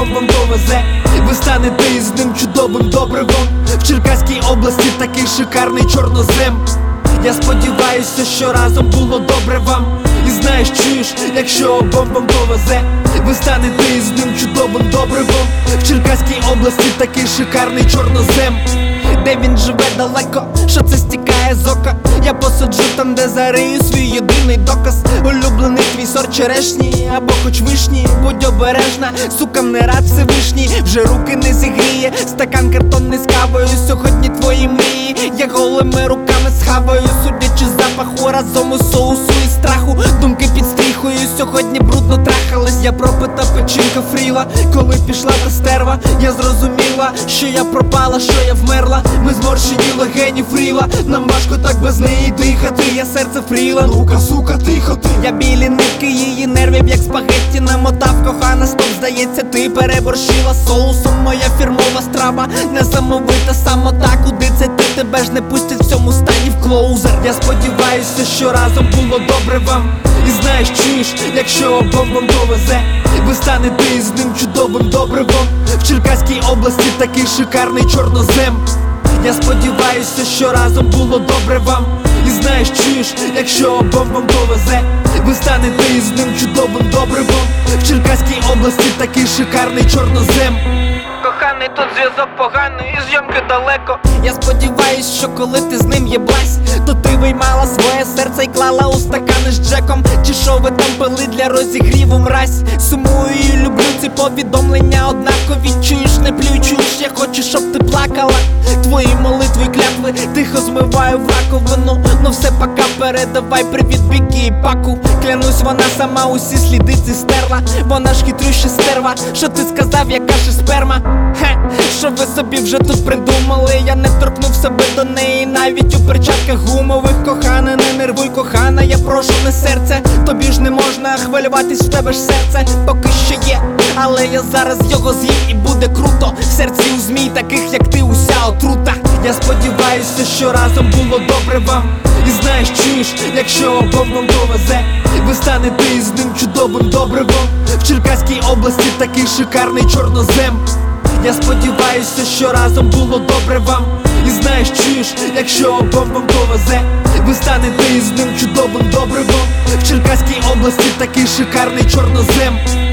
обом вам повезе. Ви станете із ним чудовим добривом. В Черкаській області такий шикарний чорнозем. Я сподіваюся, що разом було добре вам. І знаєш, чуєш, якщо обом вам повезе, ви станете із ним чудовим добривом. В Черкаській області такий шикарний чорнозем. Де він живе далеко, що це стікає з ока. Я посаджу там, де зарию свій єдиний доказ. Улюблений твій сорт черешні, або хоч вишні. Будь обережна, сука, не рад Всевишній. Вже руки не зігріє, стакан картонний з кавою. Сьогодні твої мрії, я голими руками схаваю. Судячи з запаху, разом у соусу і страху. Думки під стріхою, сьогодні брудно трахались. Я пропита печінка фріла, коли пішла та стерва. Я зрозуміла, що я пропала, що я вмерла. Ми зморщені легені фріла, нам важко так без неї дихати. Я серце фріла, ну-ка, сука, тихо ти. Я білі нитки її нервів, як спагетті намотав. Кохана, стоп, здається, ти переборщила соусом. Моя фірмова страва, несамовита самота. Куди це ти? Тебе ж не пустять в цьому стані в клоузер. Я сподіваюся, що разом було добре вам. І знаєш, чуєш, якщо обом вам повезе, ви станете із ним чудовим добривом. В Черкаській області такий шикарний чорнозем. Я сподіваюся, що разом було добре вам. І знаєш, чуєш, якщо обом вам повезе, ви станете із ним чудовим добривом. В Черкаській області такий шикарний чорнозем. Коханий, тут зв'язок поганий і зйомки далеко. Я сподіваюсь, що коли ти з ним єблась, то ти виймала своє серце і клала у стакани з Джеком. Чи що ви там пили для розігріву мразь? Сумую і люблю ці повідомлення однакові. Чуєш, не плюй, чуєш, я хочу, щоб ти плакала. Твої молитви й клятви тихо змиваю в раковину. Ну все, пока, передавай привіт Бікі і Паку. Клянусь, вона сама усі сліди ці стерла. Вона ж хитрюща стерва, що ти сказав, яка ж сперма. Хе, що ви собі вже тут придумали? Я не торкнув себе до неї, навіть у перчатках гумових. Кохана, не нервуй, кохана, я прошу, не серце. Тобі ж не можна хвилюватись, в тебе ж серце поки що є, але я зараз його з'їм і буде круто. В серці у змій таких, як ти, уся отрута. Я сподіваюся, що разом було добре вам. І знаєш, чуєш, якщо обом вам повезе, ви станете із ним чудовим добривом. В Черкаській області такий шикарний чорнозем. Я сподіваюся, що разом було добре вам. І знаєш, чуєш, якщо обом вам повезе, ви станете із ним чудовим добривом. В Черкаській області такий шикарний чорнозем.